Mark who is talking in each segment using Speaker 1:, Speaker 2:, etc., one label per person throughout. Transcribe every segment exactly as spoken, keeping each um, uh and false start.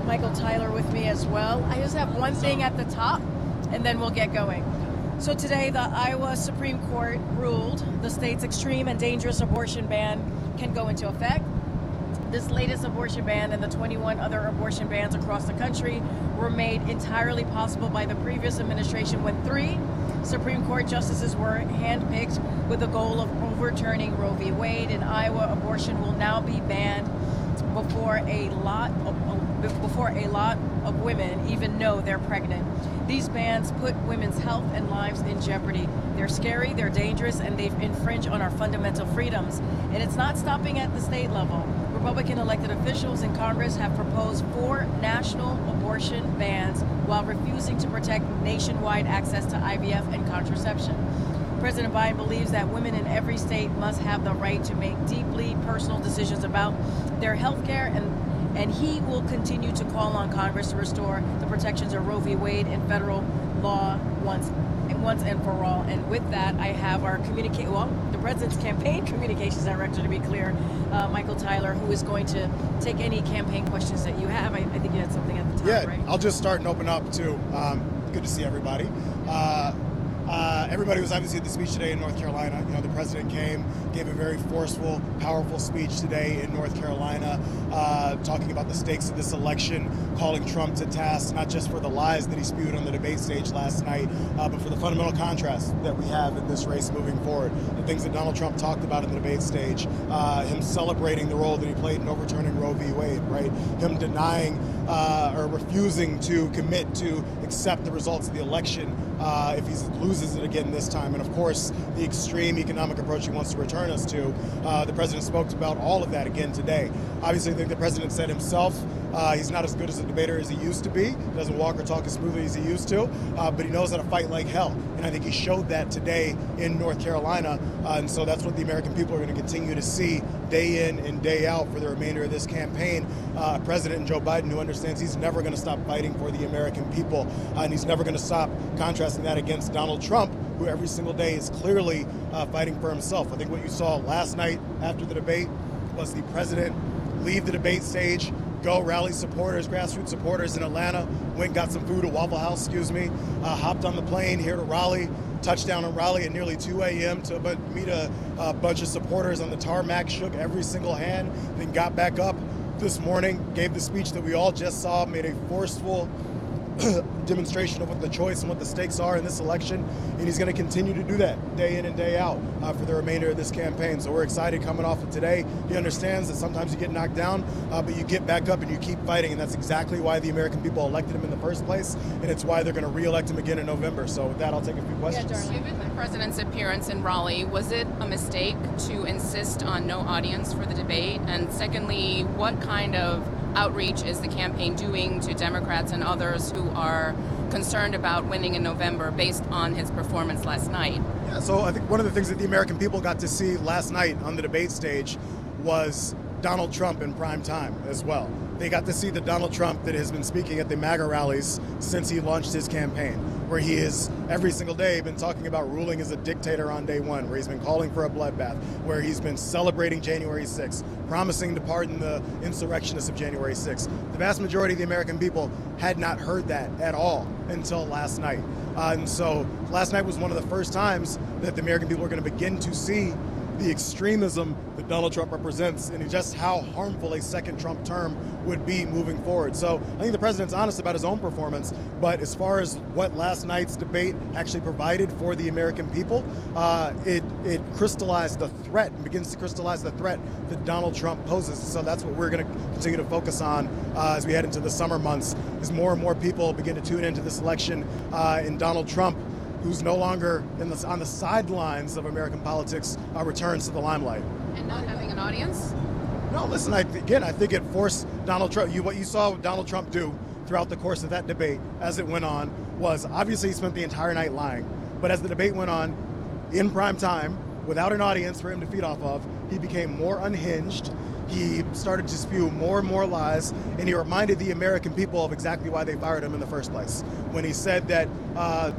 Speaker 1: Michael Tyler with me as well. I just have one thing at the top, and then we'll get going. So today, the Iowa Supreme Court ruled the state's extreme and dangerous abortion ban can go into effect. This latest abortion ban and the twenty-one other abortion bans across the country were made entirely possible by the previous administration when three Supreme Court justices were handpicked with the goal of overturning Roe v. Wade. In Iowa, abortion will now be banned before a lot of, before a lot of women even know they're pregnant. These bans put women's health and lives in jeopardy. They're scary, they're dangerous, and they infringe on our fundamental freedoms. And it's not stopping at the state level. Republican elected officials in Congress have proposed four national abortion bans while refusing to protect nationwide access to I V F and contraception. President Biden believes that women in every state must have the right to make deeply personal decisions about their health care, and, and he will continue to call on Congress to restore the protections of Roe v. Wade in federal law once once and for all. And with that, I have our communicate well, the president's campaign communications director, to be clear, uh, Michael Tyler, who is going to take any campaign questions that you have. I, I think you had something at the top,
Speaker 2: yeah,
Speaker 1: right?
Speaker 2: I'll just start and open up too. Um, good to see everybody. Uh, Uh, everybody was obviously at the speech today in North Carolina. You know, the president came, gave a very forceful, powerful speech today in North Carolina, uh, talking about the stakes of this election, calling Trump to task, not just for the lies that he spewed on the debate stage last night, uh, but for the fundamental contrast that we have in this race moving forward. The things that Donald Trump talked about in the debate stage, uh, him celebrating the role that he played in overturning Roe v. Wade, right? Him denying uh, or refusing to commit to accept the results of the election uh, if he loses it again this time. And of course, the extreme economic approach he wants to return us to. Uh, the president spoke about all of that again today. Obviously, I think the president said himself, uh, he's not as good as a debater as he used to be. He doesn't walk or talk as smoothly as he used to, uh, but he knows how to fight like hell. And I think he showed that today in North Carolina. Uh, and so that's what the American people are going to continue to see day in and day out for the remainder of this campaign. Uh, President Joe Biden, who understands he's never going to stop fighting for the American people, uh, and he's never going to stop contrasting that against Donald Trump, who every single day is clearly uh, fighting for himself. I think what you saw last night after the debate was the president leave the debate stage, go rally supporters, grassroots supporters in Atlanta, went and got some food at Waffle House, excuse me, uh, hopped on the plane here to Raleigh, touchdown in Raleigh at nearly two a.m. to meet a, a bunch of supporters on the tarmac, shook every single hand, then got back up this morning, gave the speech that we all just saw, made a forceful demonstration of what the choice and what the stakes are in this election, and he's going to continue to do that day in and day out uh, for the remainder of this campaign. So we're excited coming off of today. He understands that sometimes you get knocked down, uh, but you get back up and you keep fighting, and that's exactly why the American people elected him in the first place, and it's why they're going to re-elect him again in November. So with that, I'll take a few questions.
Speaker 1: Yeah,
Speaker 3: Given the president's appearance in Raleigh, was it a mistake to insist on no audience for the debate? And secondly, what kind of outreach is the campaign doing to Democrats and others who are concerned about winning in November based on his performance last night?
Speaker 2: Yeah, so I think one of the things that the American people got to see last night on the debate stage was Donald Trump in prime time as well. They got to see the Donald Trump that has been speaking at the MAGA rallies since he launched his campaign, where he is every single day been talking about ruling as a dictator on day one, where he's been calling for a bloodbath, where he's been celebrating January sixth, promising to pardon the insurrectionists of January sixth. The vast majority of the American people had not heard that at all until last night. Uh, and so last night was one of the first times that the American people are going to begin to see the extremism that Donald Trump represents and just how harmful a second Trump term would be moving forward. So I think the president's honest about his own performance, but as far as what last night's debate actually provided for the American people, uh, it, it crystallized the threat and begins to crystallize the threat that Donald Trump poses. So that's what we're going to continue to focus on uh, as we head into the summer months, as more and more people begin to tune into this election uh, and Donald Trump, who's no longer in the, on the sidelines of American politics, uh, returns to the limelight.
Speaker 3: And not having an audience?
Speaker 2: No, listen, I, again, I think it forced Donald Trump. You, what you saw Donald Trump do throughout the course of that debate as it went on was obviously he spent the entire night lying. But as the debate went on, in prime time, without an audience for him to feed off of, he became more unhinged. He started to spew more and more lies, and he reminded the American people of exactly why they fired him in the first place. When he said that uh,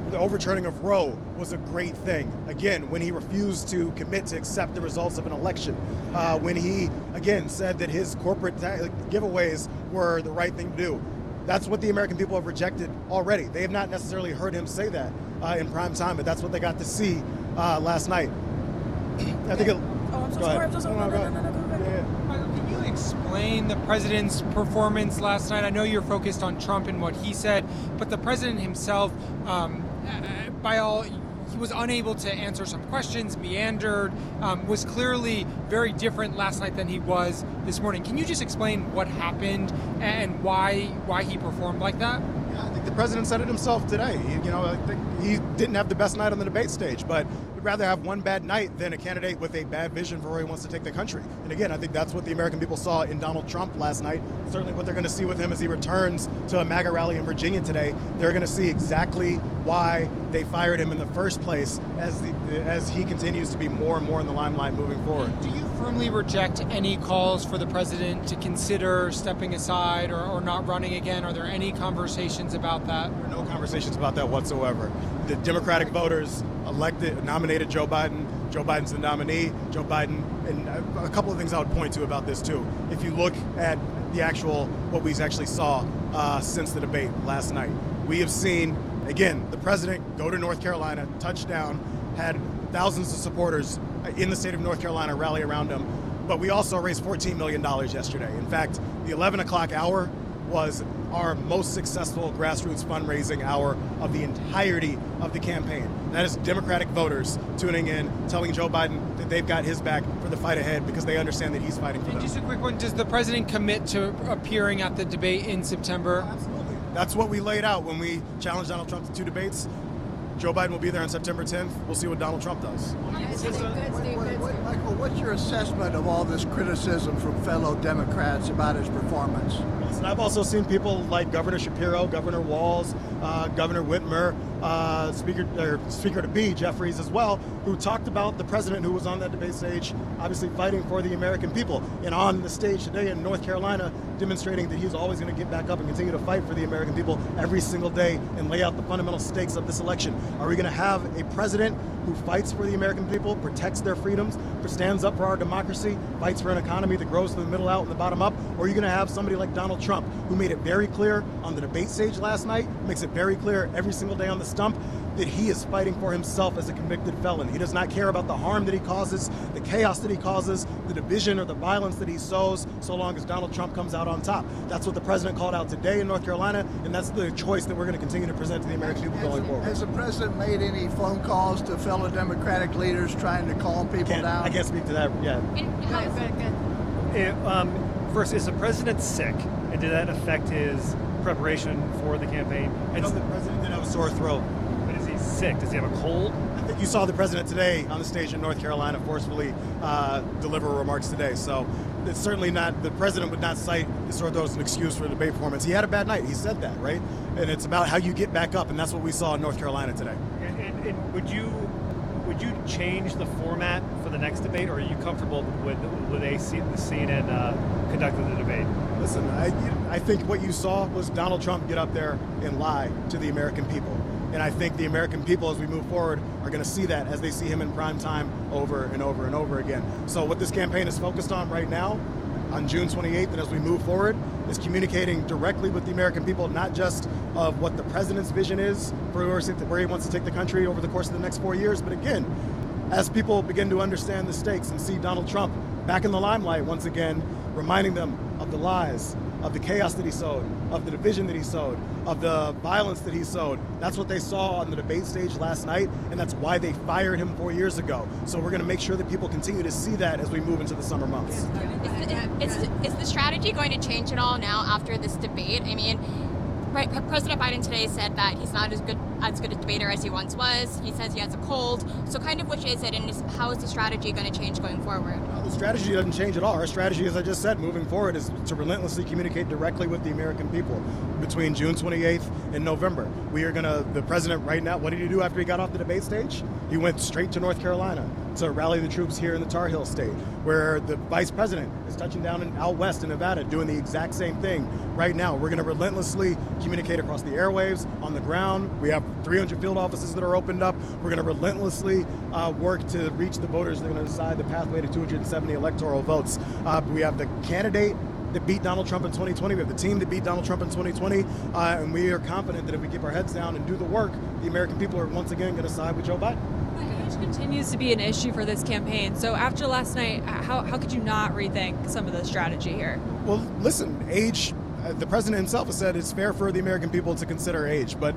Speaker 2: the overturning of Roe was a great thing. Again, when he refused to commit to accept the results of an election, uh, when he, again, said that his corporate ta- giveaways were the right thing to do. That's what the American people have rejected already. They have not necessarily heard him say that uh, in prime time, but that's what they got to see uh, last night. I think it,
Speaker 1: Oh, I'm so
Speaker 2: go
Speaker 1: sorry.
Speaker 2: ahead.
Speaker 1: I'm so sorry.
Speaker 2: No,
Speaker 1: No,
Speaker 2: no,
Speaker 1: no, no, no, no, go
Speaker 2: Yeah,
Speaker 1: ahead.
Speaker 2: yeah.
Speaker 4: Michael, can you explain the president's performance last night? I know you're focused on Trump and what he said, but the president himself, um, uh, by all, he was unable to answer some questions, meandered, um, was clearly very different last night than he was this morning. Can you just explain what happened and why why he performed like that?
Speaker 2: Yeah, I think the president said it himself today. He, you know, I think he didn't have the best night on the debate stage, but would rather have one bad night than a candidate with a bad vision for where he wants to take the country. And again, I think that's what the American people saw in Donald Trump last night. Certainly what they're going to see with him as he returns to a MAGA rally in Virginia today. They're going to see exactly why they fired him in the first place as the, as he continues to be more and more in the limelight moving forward.
Speaker 4: Do you firmly reject any calls for the president to consider stepping aside or, or not running again? Are there any conversations about that?
Speaker 2: There are no conversations about that whatsoever. The Democratic voters elected, nominated Joe Biden. Joe Biden's the nominee. Joe Biden, and a couple of things I would point to about this too. If you look at the actual, what we actually saw uh, since the debate last night, we have seen, again, the president go to North Carolina, touchdown, had thousands of supporters in the state of North Carolina rally around him. But we also raised fourteen million dollars yesterday. In fact, the eleven o'clock hour was our most successful grassroots fundraising hour of the entirety of the campaign. That is Democratic voters tuning in, telling Joe Biden that they've got his back for the fight ahead because they understand that he's fighting for
Speaker 4: And
Speaker 2: them.
Speaker 4: just a quick one, does the president commit to appearing at the debate in September?
Speaker 2: Absolutely. That's what we laid out when we challenged Donald Trump to two debates. Joe Biden will be there on September tenth. We'll see what Donald Trump does.
Speaker 5: What, what, what, Michael, what's your assessment of all this criticism from fellow Democrats about his performance?
Speaker 2: Listen, I've also seen people like Governor Shapiro, Governor Walz, uh, Governor Whitmer, uh, Speaker or Speaker to be Jeffries as well, who talked about the president who was on that debate stage, obviously fighting for the American people, and on the stage today in North Carolina, demonstrating that he's always going to get back up and continue to fight for the American people every single day and lay out the fundamental stakes of this election. Are we going to have a president who fights for the American people, protects their freedoms, stands up for our democracy, fights for an economy that grows from the middle out and the bottom up? Or are you going to have somebody like Donald Trump, who made it very clear on the debate stage last night, makes it very clear every single day on the stump, that he is fighting for himself as a convicted felon. He does not care about the harm that he causes, the chaos that he causes, the division or the violence that he sows, so long as Donald Trump comes out on top. That's what the president called out today in North Carolina, and that's the choice that we're going to continue to present to the American people going forward.
Speaker 5: Has the president made any phone calls to fellow Democratic leaders trying to calm people
Speaker 2: Can't-
Speaker 5: down?
Speaker 2: I can't speak to that yet.
Speaker 1: Good, good, good.
Speaker 6: It, um, first, is the president sick, and did that affect his preparation for the campaign?
Speaker 2: I
Speaker 6: And
Speaker 2: know the president did have a sore throat.
Speaker 6: but is he sick? Does he have a cold?
Speaker 2: I think you saw the president today on the stage in North Carolina forcefully uh, deliver remarks today. So it's certainly not, the president would not cite the sore throat as an excuse for the debate performance. He had a bad night. He said that, right? And it's about how you get back up, and that's what we saw in North Carolina today.
Speaker 6: And, and, and would you would you change the format for the next debate, or are you comfortable with with A C, the C N N uh, conducting the debate?
Speaker 2: Listen, I, I think what you saw was Donald Trump get up there and lie to the American people. And I think the American people, as we move forward, are going to see that as they see him in prime time over and over and over again. So what this campaign is focused on right now, on June twenty-eighth, and as we move forward, is communicating directly with the American people, not just of what the president's vision is for where he wants to take the country over the course of the next four years, but again, as people begin to understand the stakes and see Donald Trump back in the limelight once again, reminding them of the lies, of the chaos that he sowed, of the division that he sowed, of the violence that he sowed. That's what they saw on the debate stage last night, and that's why they fired him four years ago. So we're going to make sure that people continue to see that as we move into the summer months.
Speaker 7: Is the, is, is the strategy going to change at all now after this debate? I mean, Pre- President Biden today said that he's not as good as good a debater as he once was. He says he has a cold. So kind of which is it, and is, how is the strategy going to change going forward?
Speaker 2: Well, the strategy doesn't change at all. Our strategy, as I just said, moving forward is to relentlessly communicate directly with the American people between June twenty-eighth and November. We are going to, the president right now, what did he do after he got off the debate stage? He went straight to North Carolina to rally the troops here in the Tar Heel state, where the vice president is touching down in, out west in Nevada doing the exact same thing right now. We're going to relentlessly communicate across the airwaves, on the ground. We have three hundred field offices that are opened up. We're going to relentlessly uh, work to reach the voters that are going to decide the pathway to two hundred seventy electoral votes. Uh, we have the candidate that beat Donald Trump in twenty twenty. We have the team that beat Donald Trump in twenty twenty. Uh, and we are confident that if we keep our heads down and do the work, the American people are once again going to side with Joe Biden.
Speaker 8: Age continues to be an issue for this campaign. So after last night, how, how could you not rethink some of the strategy here?
Speaker 2: Well, listen, age, uh, the president himself has said it's fair for the American people to consider age. But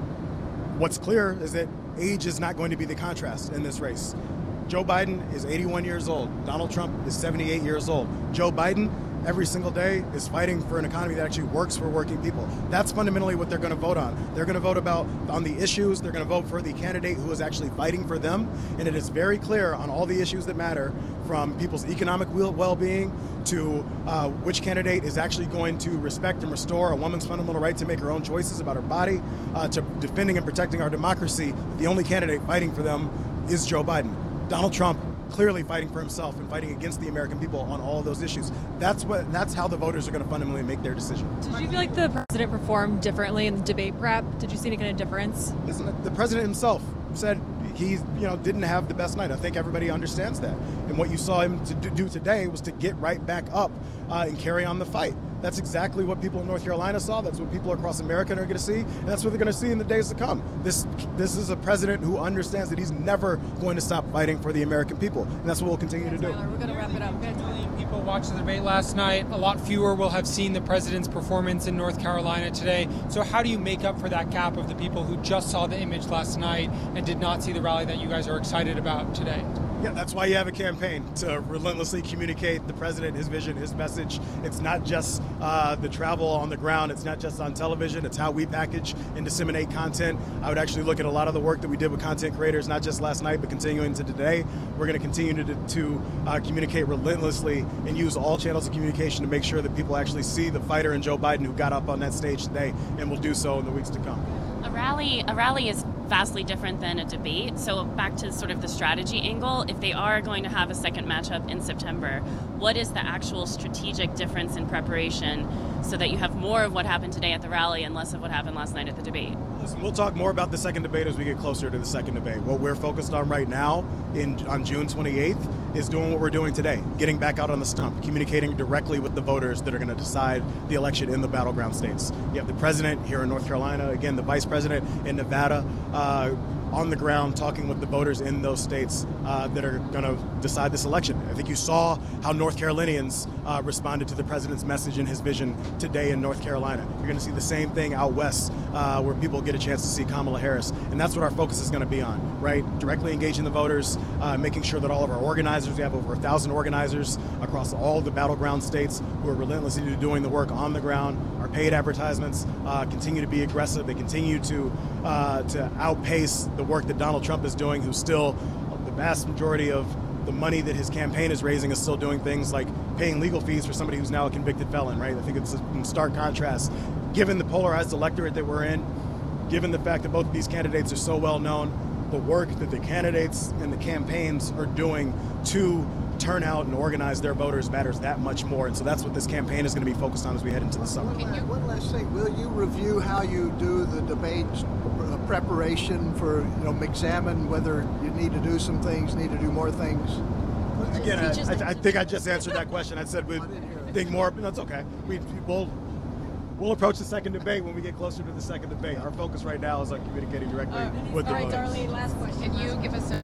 Speaker 2: what's clear is that age is not going to be the contrast in this race. Joe Biden is eighty-one years old. Donald Trump is seventy-eight years old. Joe Biden, every single day, is fighting for an economy that actually works for working people. That's fundamentally what they're going to vote on. They're going to vote about on the issues. They're going to vote for the candidate who is actually fighting for them. And it is very clear on all the issues that matter, from people's economic well-being to uh, which candidate is actually going to respect and restore a woman's fundamental right to make her own choices about her body, uh, to defending and protecting our democracy. The only candidate fighting for them is Joe Biden. Donald Trump clearly fighting for himself and fighting against the American people on all of those issues. That's what. That's how the voters are going to fundamentally make their decision.
Speaker 8: Did you feel like the president performed differently in the debate prep? Did you see any kind of difference?
Speaker 2: Listen, the president himself said he, you know, didn't have the best night. I think everybody understands that. And what you saw him to do today was to get right back up uh, and carry on the fight. That's exactly what people in North Carolina saw. That's what people across America are going to see. And that's what they're going to see in the days to come. This this is a president who understands that he's never going to stop fighting for the American people. And that's what we'll continue to do.
Speaker 1: Tyler, we're going to wrap it up.
Speaker 4: People watched the debate last night. A lot fewer will have seen the president's performance in North Carolina today. So how do you make up for that gap of the people who just saw the image last night and did not see the rally that you guys are excited about today?
Speaker 2: Yeah, that's why you have a campaign, to relentlessly communicate the president, his vision, his message. It's not just uh, the travel on the ground. It's not just on television. It's how we package and disseminate content. I would actually look at a lot of the work that we did with content creators, not just last night, but continuing to today. We're going to continue to, to uh, communicate relentlessly and use all channels of communication to make sure that people actually see the fighter in Joe Biden who got up on that stage today, and will do so in the weeks to come.
Speaker 9: A rally, a rally is vastly different than a debate. So back to sort of the strategy angle, if they are going to have a second matchup in September, what is the actual strategic difference in preparation so that you have more of what happened today at the rally and less of what happened last night at the debate?
Speaker 2: Listen, we'll talk more about the second debate as we get closer to the second debate. What we're focused on right now in on June twenty-eighth is doing what we're doing today, getting back out on the stump, communicating directly with the voters that are going to decide the election in the battleground states. You have the president here in North Carolina, again, the vice president in Nevada, uh, on the ground talking with the voters in those states uh, that are going to decide this election. I think you saw how North Carolinians uh, responded to the president's message and his vision today in North Carolina. You're going to see the same thing out west uh, where people get a chance to see Kamala Harris. And that's what our focus is going to be on, right? Directly engaging the voters, uh, making sure that all of our organizers, we have over a thousand organizers across all the battleground states who are relentlessly doing the work on the ground. Our paid advertisements uh, continue to be aggressive. They continue to, uh, to outpace the work that Donald Trump is doing, who's still the vast majority of the money that his campaign is raising is still doing things like paying legal fees for somebody who's now a convicted felon, right? I think it's in stark contrast. Given the polarized electorate that we're in, given the fact that both of these candidates are so well known, the work that the candidates and the campaigns are doing to turn out and organize their voters matters that much more. And so that's what this campaign is going to be focused on as we head into the summer.
Speaker 5: One last, one last thing, will you review how you do the debate uh, preparation for, you know, examine whether you need to do some things, need to do more things?
Speaker 2: Again, I, I, I think I just answered that question. I said we'd think more, but that's okay. We, we'll, we'll approach the second debate when we get closer to the second debate. Our focus right now is on communicating directly
Speaker 1: Uh,
Speaker 2: with the
Speaker 1: all right,
Speaker 2: voters.
Speaker 1: Darlene, last question.
Speaker 3: Can you give us a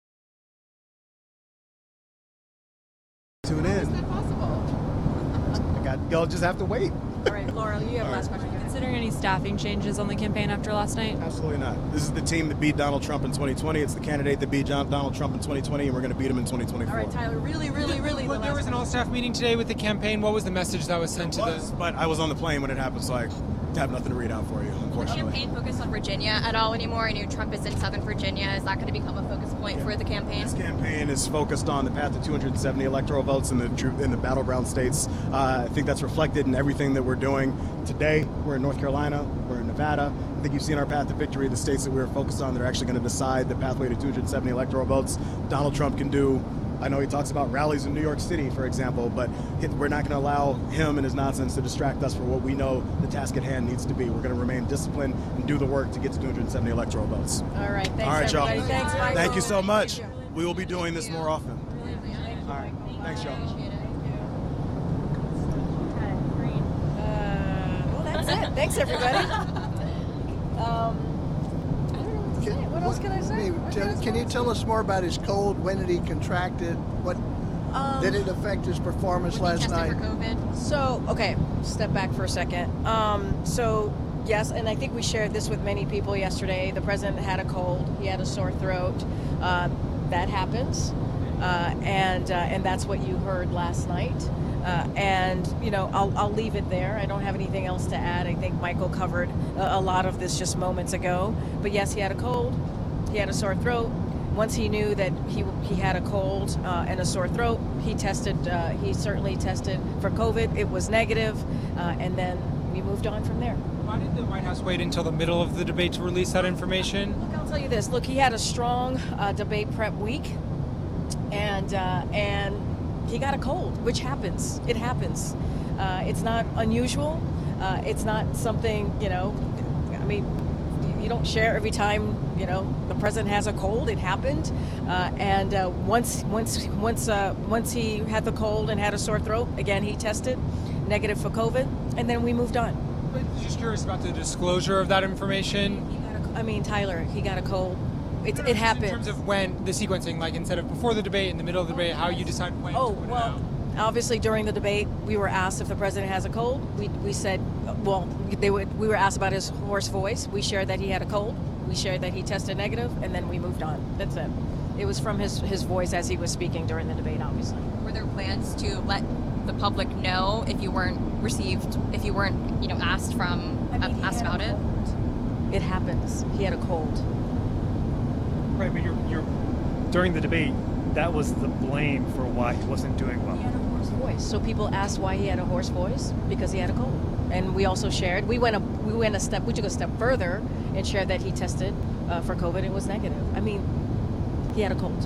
Speaker 2: Tune
Speaker 1: Is
Speaker 2: in.
Speaker 1: that possible?
Speaker 2: I got, y'all just have to wait.
Speaker 1: All right, Laura, you have
Speaker 2: All
Speaker 1: last
Speaker 2: right.
Speaker 1: question.
Speaker 8: Considering any staffing changes on the campaign after last night?
Speaker 2: Absolutely not. This is the team that beat Donald Trump in twenty twenty. It's the candidate that beat John, Donald Trump in twenty twenty, and we're going to beat him in twenty twenty-four.
Speaker 1: All right, Tyler, really, really, really.
Speaker 4: Well,
Speaker 1: the
Speaker 4: there
Speaker 1: last
Speaker 4: was an
Speaker 1: question.
Speaker 4: all-staff meeting today with the campaign. What was the message that was sent to
Speaker 2: Was,
Speaker 4: the...
Speaker 2: but I was on the plane when it happened, so I have nothing to read out for you,
Speaker 7: The
Speaker 2: unfortunately.
Speaker 7: campaign focused on Virginia at all anymore? I know Trump is in Southern Virginia. Is that going to become a focus point for the campaign?
Speaker 2: This campaign is focused on the path to two hundred seventy electoral votes in the tru- in the battleground states. Uh, I think that's reflected in everything that we're doing today. We're in North Carolina. We're in Nevada. I think you've seen our path to victory. The states that we're focused on that are actually going to decide the pathway to two hundred seventy electoral votes. Donald Trump can do. I know he talks about rallies in New York City, for example, but we're not going to allow him and his nonsense to distract us from what we know the task at hand needs to be. We're going to remain disciplined and do the work to get to two hundred seventy electoral votes.
Speaker 1: All right, thanks,
Speaker 2: All right, y'all.
Speaker 1: everybody. Thanks, Michael.
Speaker 2: Thank you so much.
Speaker 1: Thank you.
Speaker 2: We will be doing this more often. All right. Thanks, y'all.
Speaker 1: Uh, well, that's it. Thanks, everybody. um, I don't know what to say. What else can I say?
Speaker 5: I mean,
Speaker 1: What
Speaker 5: tell-
Speaker 1: else
Speaker 5: can you tell us more about his cold? When did he contract it? What
Speaker 1: Um,
Speaker 5: did it affect his performance
Speaker 7: Was he
Speaker 5: last
Speaker 7: tested
Speaker 5: night?
Speaker 7: for COVID?
Speaker 1: So, okay, step back for a second. Um, so, yes, and I think we shared this with many people yesterday. The president had a cold. He had a sore throat. Uh, that happens, uh, and uh, and that's what you heard last night. Uh, and you know, I'll I'll leave it there. I don't have anything else to add. I think Michael covered a, a lot of this just moments ago. But yes, he had a cold. He had a sore throat. Once he knew that he he had a cold uh, and a sore throat, he tested. Uh, he certainly tested for COVID. It was negative, uh, and then we moved on from there.
Speaker 4: Why did the White House wait until the middle of the debate to release that information?
Speaker 1: Look, I'll tell you this. Look, he had a strong uh, debate prep week, and uh, and he got a cold, which happens. It happens. Uh, it's not unusual. Uh, it's not something, you know. I mean, you don't share every time, you know, the president has a cold. It happened, uh, and uh, once once once uh, once he had the cold and had a sore throat, again he tested negative for COVID, and then we moved on.
Speaker 4: But just curious about the disclosure of that information.
Speaker 1: He got a, I mean, Tyler, he got a cold. It,
Speaker 4: No,
Speaker 1: it
Speaker 4: just
Speaker 1: happened.
Speaker 4: In terms of when the sequencing, like instead of before the debate, in the middle of the debate, how you decide when
Speaker 1: Oh,
Speaker 4: to put it
Speaker 1: well,
Speaker 4: out.
Speaker 1: obviously during the debate, we were asked if the president has a cold. We, we said, well, they would, we were asked about his hoarse voice. We shared that he had a cold. We shared that he tested negative, and then we moved on. That's it. It was from his, his voice as he was speaking during the debate, obviously.
Speaker 7: Were there plans to let the public know if you weren't received, if you weren't, you know, asked from
Speaker 1: I mean, he
Speaker 7: asked
Speaker 1: had a
Speaker 7: about it?
Speaker 1: cold. It happens. He had a cold.
Speaker 6: Right, but you're, you're during the debate, that was the blame for why he wasn't doing well.
Speaker 1: He had a hoarse voice. So people asked why he had a hoarse voice because he had a cold. And we also shared. We went a we went a step. We took a step further and shared that he tested uh, for COVID. It was negative. I mean, he had a cold.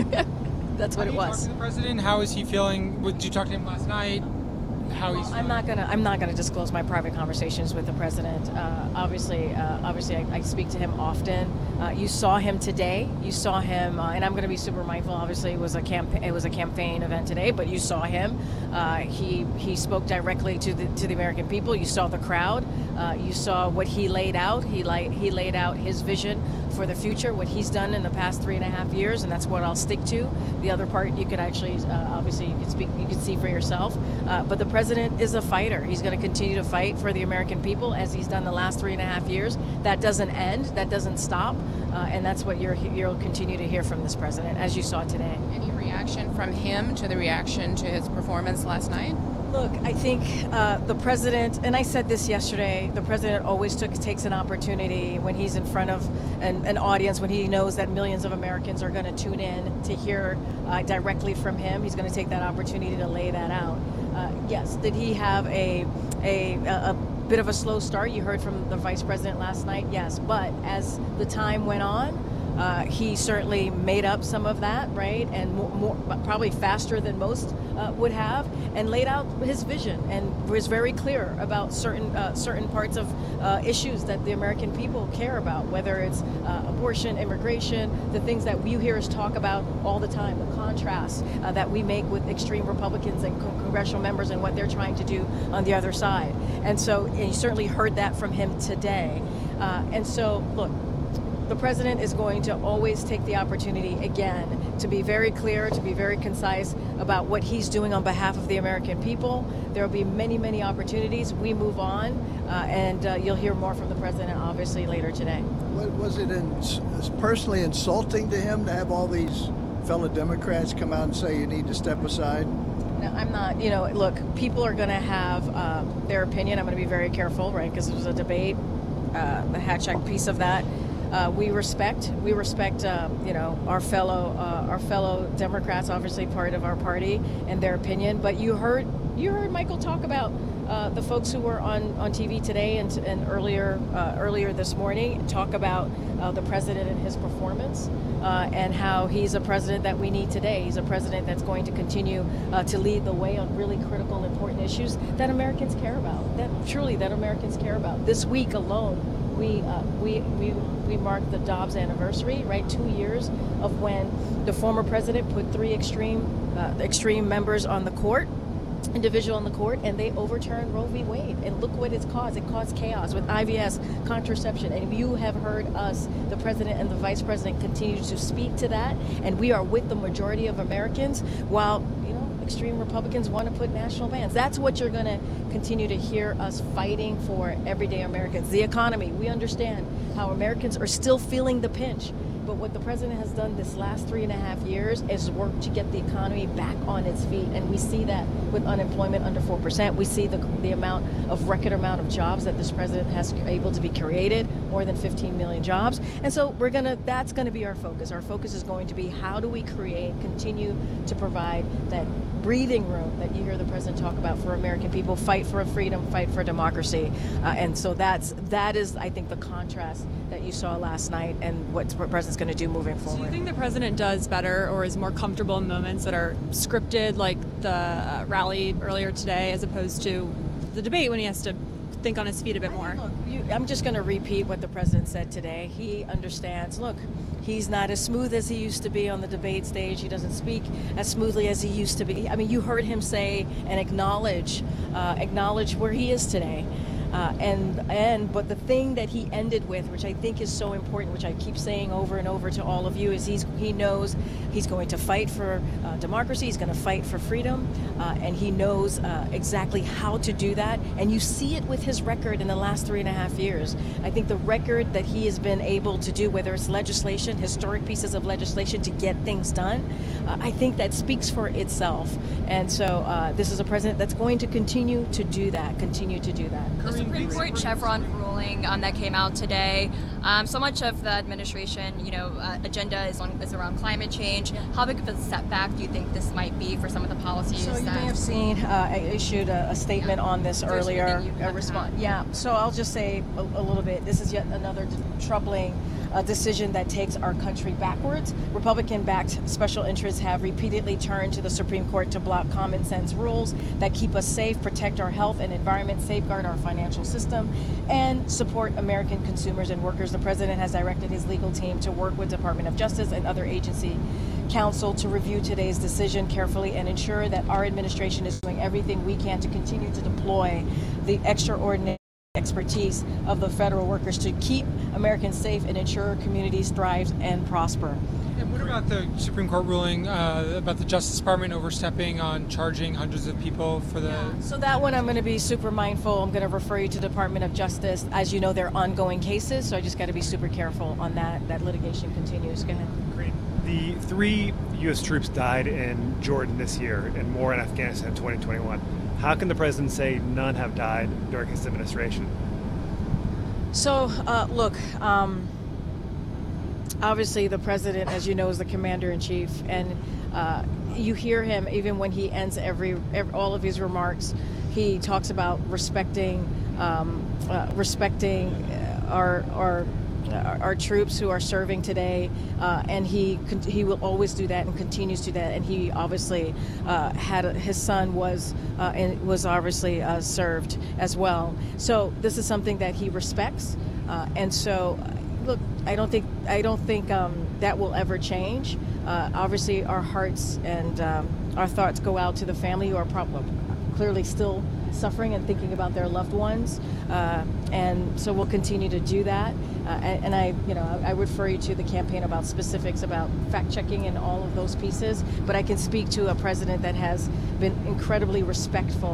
Speaker 1: That's what
Speaker 4: Have
Speaker 1: it
Speaker 4: you talked
Speaker 1: was.
Speaker 4: to the president? How is he feeling? Did you talk to him last night? How he's
Speaker 1: I'm not gonna. I'm not gonna disclose my private conversations with the president. Uh, obviously, uh, obviously, I, I speak to him often. Uh, you saw him today. You saw him, uh, and I'm gonna be super mindful. Obviously, it was a camp. It was a campaign event today, but you saw him. Uh, he he spoke directly to the to the American people. You saw the crowd. Uh, you saw what he laid out. He like he laid out his vision for the future, what he's done in the past three and a half years, and that's what I'll stick to. The other part you could actually, uh, obviously, you could speak, you could see for yourself. Uh, but the president is a fighter. He's going to continue to fight for the American people as he's done the last three and a half years. That doesn't end. That doesn't stop, uh, and that's what you're you'll continue to hear from this president, as you saw today.
Speaker 3: Any reaction from him to the reaction to his performance last night?
Speaker 1: Look, I think uh, the president, and I said this yesterday, the president always took, takes an opportunity when he's in front of an, an audience, when he knows that millions of Americans are going to tune in to hear uh, directly from him. He's going to take that opportunity to lay that out. Uh, yes, did he have a, a, a bit of a slow start? You heard from the vice president last night, yes. But as the time went on, Uh, he certainly made up some of that, right, and more, more, probably faster than most uh, would have, and laid out his vision and was very clear about certain uh, certain parts of uh, issues that the American people care about, whether it's uh, abortion, immigration, the things that you hear us talk about all the time, the contrast uh, that we make with extreme Republicans and con- congressional members and what they're trying to do on the other side. And so, and you certainly heard that from him today. Uh, and so, look. The president is going to always take the opportunity again to be very clear, to be very concise about what he's doing on behalf of the American people. There will be many, many opportunities. We move on, uh, and uh, you'll hear more from the president, obviously, later today.
Speaker 5: What, was it in, personally insulting to him to have all these fellow Democrats come out and say you need to step aside?
Speaker 1: Now, I'm not, you know, look, people are going to have uh, their opinion. I'm going to be very careful, right, because it was a debate, uh, the Hatchak piece of that. Uh, we respect, we respect, uh, you know, our fellow, uh, our fellow Democrats, obviously part of our party, and their opinion. But you heard, you heard Michael talk about uh, the folks who were on, on T V today and, and earlier, uh, earlier this morning, talk about uh, the president and his performance, uh, and how he's a president that we need today. He's a president that's going to continue uh, to lead the way on really critical, important issues that Americans care about. That truly, that Americans care about. This week alone, we uh, we we we marked the Dobbs anniversary, right? Two years of when the former president put three extreme uh, extreme members on the court, individual on the court, and they overturned Roe v. Wade. And look what it's caused. It caused chaos with I V S, contraception. And you have heard us, the president and the vice president, continue to speak to that. And we are with the majority of Americans, while, you know, extreme Republicans want to put national bans. That's what you're going to continue to hear us fighting for, everyday Americans. The economy, we understand how Americans are still feeling the pinch. But what the president has done this last three and a half years is work to get the economy back on its feet. And we see that with unemployment under four percent. We see the, the amount of record amount of jobs that this president has able to be created, more than fifteen million jobs. And so we're going to, that's going to be our focus. Our focus is going to be, how do we create, continue to provide that breathing room that you hear the president talk about for American people, fight for freedom, fight for democracy. Uh, and so that's, that is, I think, the contrast that you saw last night and what the president's going to do moving forward.
Speaker 8: Do you think the president does better or is more comfortable in moments that are scripted, like the uh, rally earlier today, as opposed to the debate when he has to think on his feet a bit more?
Speaker 1: Look, you, I'm just going to repeat what the president said today. He understands, look, he's not as smooth as he used to be on the debate stage. He doesn't speak as smoothly as he used to be. I mean, you heard him say and acknowledge, uh, acknowledge where he is today. Uh, and and but the thing that he ended with, which I think is so important, which I keep saying over and over to all of you, is he's he knows he's going to fight for uh, democracy. He's going to fight for freedom, uh, and he knows uh, exactly how to do that. And you see it with his record in the last three and a half years. I think the record that he has been able to do, whether it's legislation, historic pieces of legislation to get things done, uh, I think that speaks for itself. And so uh, this is a president that's going to continue to do that, continue to do that.
Speaker 7: The Supreme Court Chevron ruling um, that came out today. Um, so much of the administration, you know, uh, agenda is on is around climate change. How big of a setback do you think this might be for some of the policies?
Speaker 1: So you
Speaker 7: that
Speaker 1: may have seen, uh, I issued a, a statement on this
Speaker 7: There's
Speaker 1: earlier.
Speaker 7: anything you
Speaker 1: A
Speaker 7: can
Speaker 1: response.
Speaker 7: add?
Speaker 1: Yeah. So I'll just say a, a little bit. This is yet another d- troubling uh, decision that takes our country backwards. Republican-backed special interests have repeatedly turned to the Supreme Court to block common sense rules that keep us safe, protect our health and environment, safeguard our financial system, and support American consumers and workers. The president has directed his legal team to work with Department of Justice and other agency counsel to review today's decision carefully and ensure that our administration is doing everything we can to continue to deploy the extraordinary expertise of the federal workers to keep Americans safe and ensure communities thrive and prosper.
Speaker 4: And what about the Supreme Court ruling uh, about the Justice Department overstepping on charging hundreds of people for the...
Speaker 1: Yeah. So that one I'm going to be super mindful. I'm going to refer you to the Department of Justice. As you know, they're ongoing cases, so I just got to be super careful on that. That litigation continues. Go ahead.
Speaker 6: Great. The three U S troops died in Jordan this year and more in Afghanistan in twenty twenty-one. How can the president say none have died during his administration?
Speaker 1: So, uh, look, um, obviously the president, as you know, is the commander-in-chief, and uh, you hear him even when he ends every, every all of his remarks. He talks about respecting, um, uh, respecting our our our troops who are serving today, uh, and he he will always do that and continues to do that. And he obviously uh, had a, his son was uh, and was obviously uh, served as well. So this is something that he respects, uh, and so. Look, I don't think I don't think um, that will ever change. Uh, obviously, our hearts and um, our thoughts go out to the family who are probably clearly still suffering and thinking about their loved ones, uh, and so we'll continue to do that. Uh, and, and I, you know, I would refer you to the campaign about specifics about fact checking and all of those pieces. But I can speak to a president that has been incredibly respectful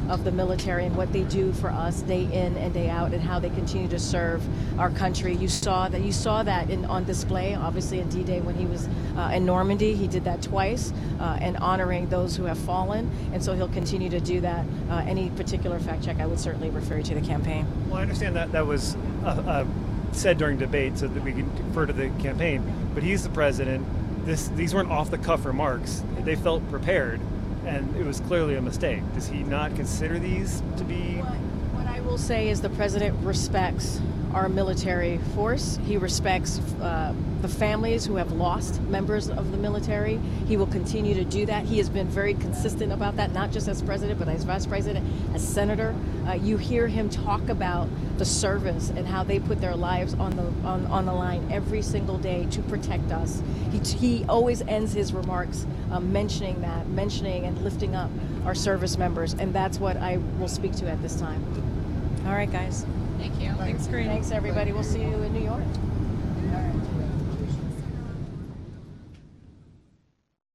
Speaker 1: of the military and what they do for us day in and day out, and how they continue to serve our country. You saw that. You saw that in, on display, obviously, in D-Day when he was uh, in Normandy. He did that twice, uh, and honoring those who have fallen. And so he'll continue to do that. Uh, any particular fact check, I would certainly refer you to the campaign.
Speaker 6: Well, I understand that that was uh, uh, said during debate so that we can defer to the campaign. But he's the president. This these weren't off the cuff remarks. They felt prepared, and it was clearly a mistake. Does he not consider these to be?
Speaker 1: What, what I will say is the president respects our military force. He respects uh, the families who have lost members of the military. He will continue to do that. He has been very consistent about that, not just as president, but as vice president, as senator. Uh, you hear him talk about the service and how they put their lives on the on, on the line every single day to protect us. He, he always ends his remarks uh, mentioning that, mentioning and lifting up our service members, and that's what I will speak to at this time. All right, guys.
Speaker 7: Thank you.
Speaker 1: Thanks, everybody. We'll see you in New York. All right.